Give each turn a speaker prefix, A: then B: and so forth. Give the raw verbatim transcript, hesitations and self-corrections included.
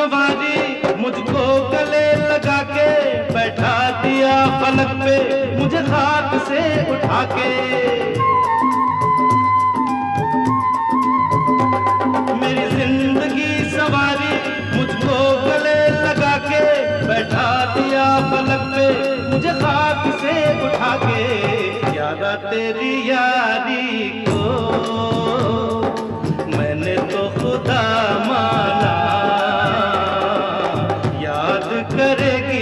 A: सवारी मुझको गले लगा के बैठा दिया फलक पे मुझे खाक से उठा के। मेरी जिंदगी सवारी मुझको गले लगा के बैठा दिया फलक पे मुझे खाक से उठा के। यादा तेरी यारी